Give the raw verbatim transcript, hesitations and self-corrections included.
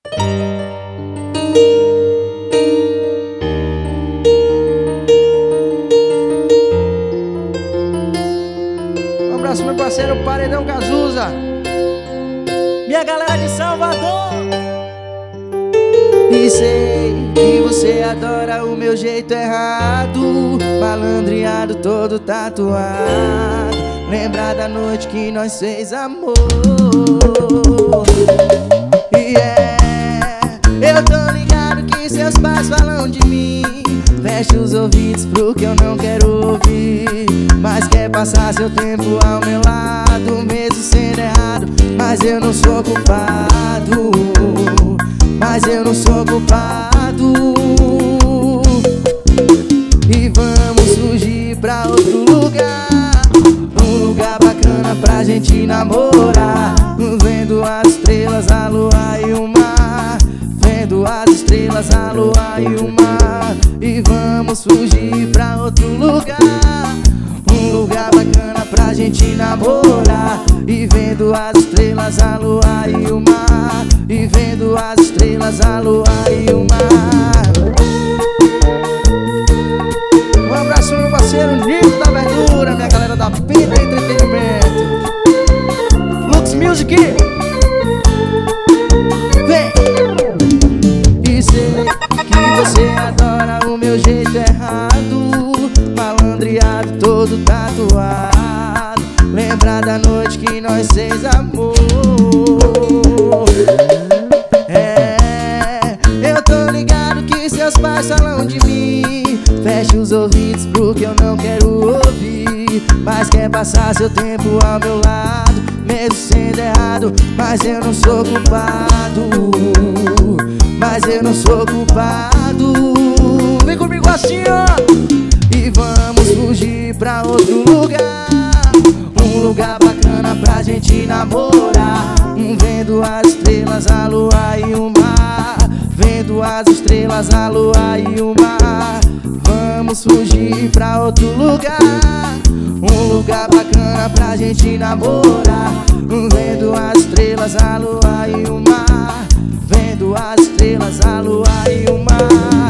Um abraço, meu parceiro Paredão Cazuza, minha galera de Salvador. E sei que você adora o meu jeito errado, malandreado, todo tatuado. Lembra da noite que nós fez amor. E é, eu tô ligado que seus pais falam de mim. Feche os ouvidos pro que eu não quero ouvir, mas quer passar seu tempo ao meu lado, mesmo sendo errado. Mas eu não sou culpado, mas eu não sou culpado. E vamos fugir pra outro lugar, um lugar bacana pra gente namorar, vendo as estrelas, a lua e o mar, vendo as estrelas, a lua e o mar. E vamos fugir pra outro lugar, um lugar bacana pra gente namorar, e vendo as estrelas, a lua e o mar, e vendo as estrelas, a lua e o mar. Um abraço, meu parceiro Nico da Verdura, minha galera da Pinta Entretenimento, Lux Music. Vem! E sei que você adora o meu jeito errado, malandreado, todo tatuado. Lembra da noite que nós fez amor. É, eu tô ligado que seus pais falam de mim. Feche os ouvidos pro que eu não quero ouvir, mas quer passar seu tempo ao meu lado, mesmo sendo errado. Mas eu não sou culpado, mas eu não sou culpado. Vem comigo assim, ó. E vamos fugir pra outro lugar, um lugar bacana pra gente namorar, vendo as estrelas, a lua e o mar, vendo as estrelas, a lua e o mar. Vamos fugir pra outro lugar, um lugar bacana pra gente namorar, vendo as estrelas, a lua e o mar, vendo as estrelas, a lua e o mar.